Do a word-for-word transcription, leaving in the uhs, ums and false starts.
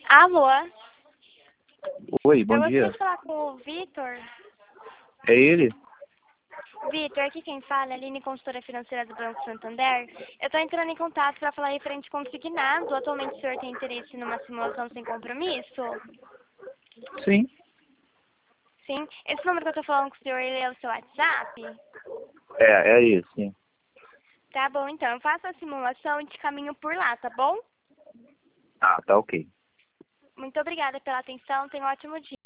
Alô? Oi, bom Eu gostaria dia. de falar com o Vitor. É ele? Vitor, aqui quem fala é a Aline, consultora financeira do Banco Santander. Eu estou entrando em contato para falar referente consignado. Atualmente o senhor tem interesse numa simulação sem compromisso? Sim. Sim. Esse número que eu estou falando com o senhor, ele é o seu WhatsApp? É, é isso, sim. Tá bom, então. Eu faço a simulação e te caminho por lá, tá bom? Ah, tá ok. Muito obrigada pela atenção. Tenha um ótimo dia.